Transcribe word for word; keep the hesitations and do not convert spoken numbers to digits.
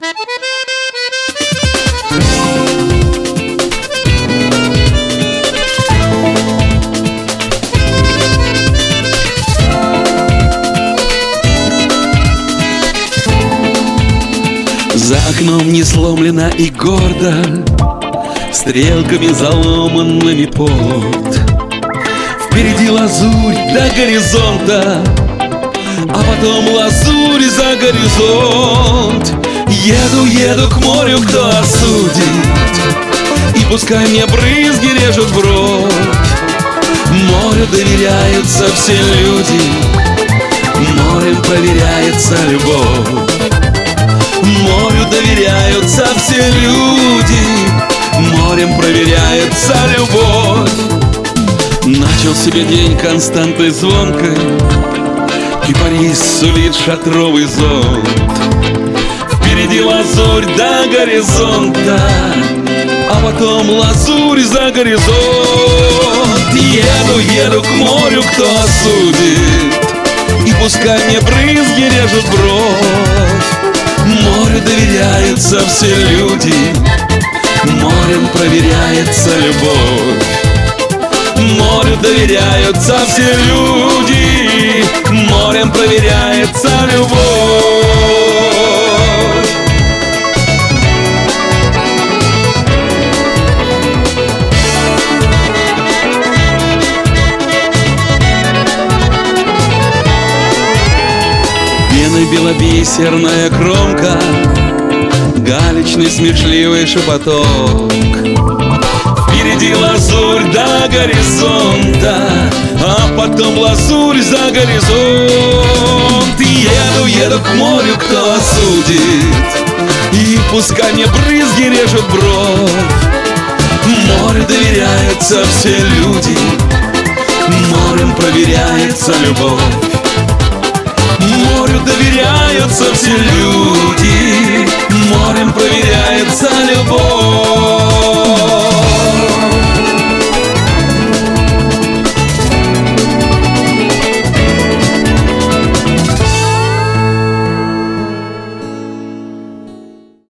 За окном не сломлено и гордо стрелками заломанными пот. Впереди лазурь до горизонта, а потом лазурь за горизонт. Еду, еду к морю, кто осудит, и пускай мне брызги режут в рот. Морю доверяются все люди, морем проверяется любовь. Морю доверяются все люди, морем проверяется любовь. Начал себе день константой звонкой, кипарис сулит шатровый зонт. Впереди лазурь до горизонта, а потом лазурь за горизонт. Еду, еду к морю, кто осудит, и пускай мне брызги режут бровь. Морю доверяются все люди, морем проверяется любовь. Морю доверяются все люди, морем проверяется любовь. Пеной белобисерная кромка, галечный смешливый шепоток. Впереди лазурь до горизонта, а потом лазурь за горизонт. Еду, еду к морю, кто осудит, и пускай мне брызги режут бровь. Морю доверяются все люди, морем проверяется любовь. Морю доверяются все люди,